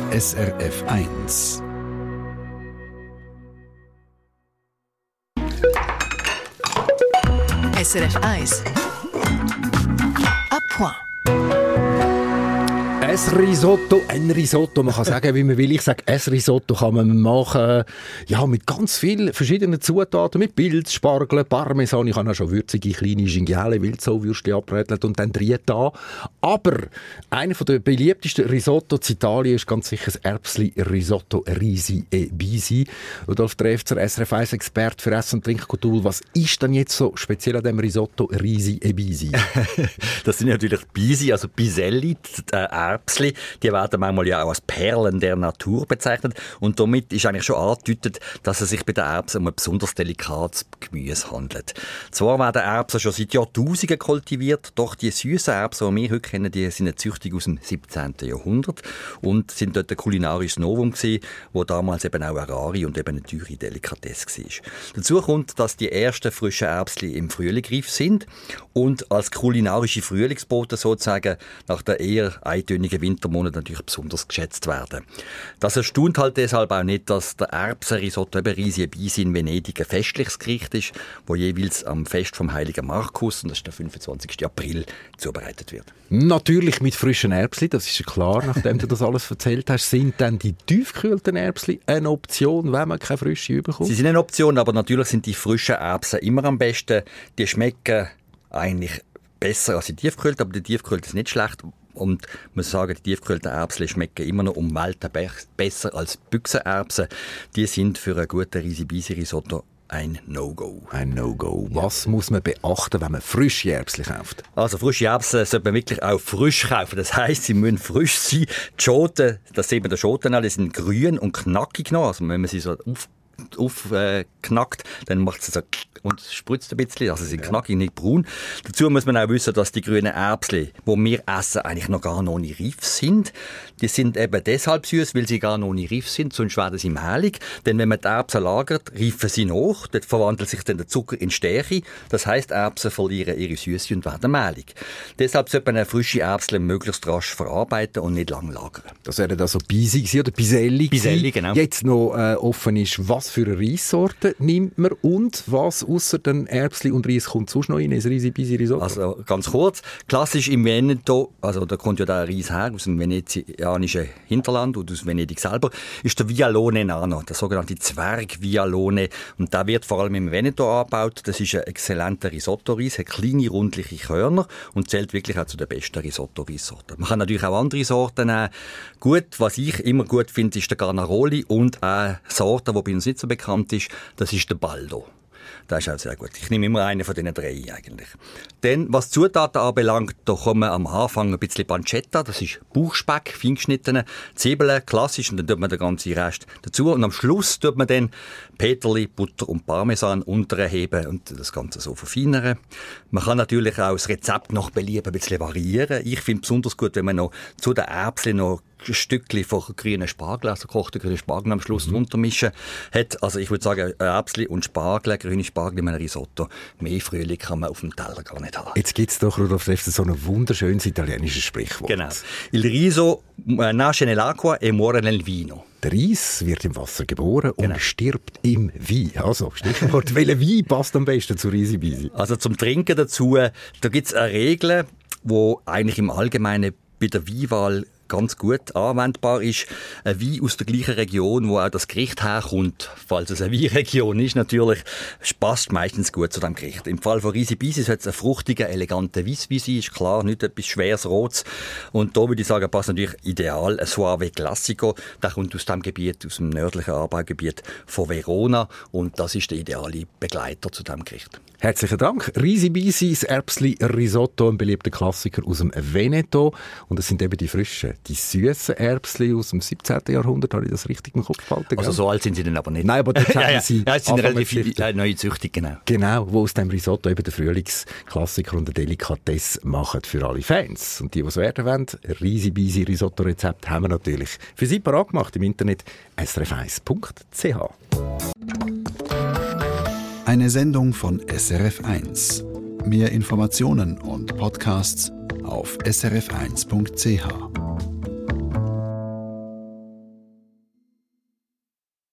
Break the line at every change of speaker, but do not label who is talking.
SRF 1.
SRF 1. À point.
Ein Risotto, man kann sagen, wie man will. Ich sage, ein Risotto kann man machen, ja, mit ganz vielen verschiedenen Zutaten, mit Pilz, Spargel, Parmesan, ich habe auch schon würzige kleine Gingale, Wildsauwürste abgerätelt und dann Rieta. Aber einer der beliebtesten Risottos in Italien ist ganz sicher das Erbsli-Risotto Risi e Bisi. Rudolf Trefzer, SRF 1-Experte für Essen- und Trinkkultur. Was ist denn jetzt so speziell an dem Risotto Risi e Bisi?
Das sind natürlich Bisi, also Biselli, Erbsli. Die werden manchmal ja auch als Perlen der Natur bezeichnet. Und damit ist eigentlich schon angedeutet, dass es sich bei den Erbsen um ein besonders delikates Gemüse handelt. Zwar werden Erbsen schon seit Jahrtausenden kultiviert, doch die süßen Erbsen, die wir heute kennen, die sind eine Züchtung aus dem 17. Jahrhundert und sind dort ein kulinarisches Novum gewesen, wo damals eben auch eine rare und eben eine teure Delikatesse war. Dazu kommt, dass die ersten frischen Erbsli im Frühling reif sind und als kulinarische Frühlingsboten sozusagen nach der eher eintönigen Wintermonate natürlich besonders geschätzt werden. Das erstaunt halt deshalb auch nicht, dass der Erbsenrisotto eben Risi e Bisi in Venedig ein festliches Gericht ist, wo jeweils am Fest vom Heiligen Markus, und das ist der 25. April, zubereitet wird.
Natürlich mit frischen Erbsli, das ist ja klar, nachdem du das alles erzählt hast. Sind dann die tiefgekühlten Erbsli eine Option, wenn man keine frische bekommt?
Sie sind eine Option, aber natürlich sind die frischen Erbsen immer am besten. Die schmecken eigentlich besser als die tiefgekühlten, aber die tiefgekühlten sind nicht schlecht. Und man muss sagen, die tiefgekühlten Erbsen schmecken immer noch um Welten besser als Büchsenerbsen. Die sind für einen guten Risi-Bisi-Risotto ein No-Go.
Ein No-Go. Was muss man beachten, wenn man frische Erbsen kauft?
Also frische Erbsen sollte man wirklich auch frisch kaufen. Das heisst, sie müssen frisch sein. Die Schoten, das sieht man der Schoten an, die sind grün und knackig noch. Also wenn man sie so aufknackt, dann macht sie so und spritzt ein bisschen, also sie sind knackig, nicht braun. Dazu muss man auch wissen, dass die grünen Erbsen, die wir essen, eigentlich noch gar noch nicht reif sind. Die sind eben deshalb süß, weil sie gar noch nicht reif sind, sonst werden sie mehlig. Denn wenn man die Erbsen lagert, reifen sie nach, dort verwandelt sich dann der Zucker in Stärke. Das heisst, Erbsen verlieren ihre Süße und werden mehlig. Deshalb sollte man eine frische Erbsen möglichst rasch verarbeiten und nicht lang lagern.
Das wäre also Bisi oder Biselli.
Biselli, genau.
Jetzt noch offen ist, was für eine Reissorte nimmt man und was ausser den Erbsli und Reis kommt sonst noch in ein Risi-Bisi-Risotto?
Also ganz kurz, klassisch im Veneto, also da kommt ja der Reis her aus dem venezianischen Hinterland und aus Venedig selber, ist der Vialone Nano, der sogenannte Zwerg-Vialone. Und der wird vor allem im Veneto angebaut. Das ist ein exzellenter Risotto-Reis, hat kleine, rundliche Körner und zählt wirklich auch zu den besten Risotto-Reissorten. Man kann natürlich auch andere Sorten nehmen. Gut, was ich immer gut finde, ist der Garnaroli und eine Sorte, die bei uns nicht so bekannt ist, das ist der Baldo. Das ist auch sehr gut. Ich nehme immer einen von diesen drei eigentlich. Dann, was Zutaten anbelangt, da kommen am Anfang ein bisschen Pancetta, das ist Bauchspeck, fein geschnittene, Zwiebeln, klassisch, und dann tut man den ganzen Rest dazu. Und am Schluss tut man dann Peterli, Butter und Parmesan unterheben und das Ganze so verfeinern. Man kann natürlich auch das Rezept nach Belieben ein bisschen variieren. Ich finde es besonders gut, wenn man noch zu den Erbsen noch ein Stückchen von grünen Spargel, also gekochten grünen Spargel am Schluss runtermischen hat. Also ich würde sagen, Erbsli und Spargel, grüne Spargel in einem Risotto. Mehr Frühling kann man auf dem Teller gar nicht haben.
Jetzt gibt es doch, Rudolf Trefzer, so ein wunderschönes italienisches Sprichwort.
Genau. Il riso nasce nell'acqua e muore nel vino.
Der Reis wird im Wasser geboren und stirbt im Wein. Also, Stichwort, welcher Wein passt am besten zu Risi-Bisi?
Also zum Trinken dazu, da gibt es eine Regel, die eigentlich im Allgemeinen bei der Weinwahl ganz gut anwendbar ist. Ein Wein aus der gleichen Region, wo auch das Gericht herkommt, falls es eine Weinregion ist, natürlich, passt meistens gut zu dem Gericht. Im Fall von Risi-Bisi hat es einen fruchtigen, eleganten Weisswein, ist klar, nicht etwas schweres Rotes. Und da würde ich sagen, passt natürlich ideal ein Soave Classico. Der kommt aus dem Gebiet, aus dem nördlichen Anbaugebiet von Verona und das ist der ideale Begleiter zu diesem Gericht.
Herzlichen Dank. Risi-Bisi, das Erbsli-Risotto, ein beliebter Klassiker aus dem Veneto. Und es sind eben die frischen, die süßen Erbsli aus dem 17. Jahrhundert. Habe ich das richtig im Kopf behalten?
Also so alt sind sie dann aber nicht.
Nein, aber dort haben sie...
Ja, es sind relativ neue Züchtung, genau.
Genau, wo aus dem Risotto eben der Frühlingsklassiker und eine Delikatesse machen für alle Fans. Und die es werden wollen, Risi-Bisi-Risotto-Rezept haben wir natürlich für Sie parat gemacht im Internet srf1.ch.
Eine Sendung von SRF 1. Mehr Informationen und Podcasts auf srf1.ch.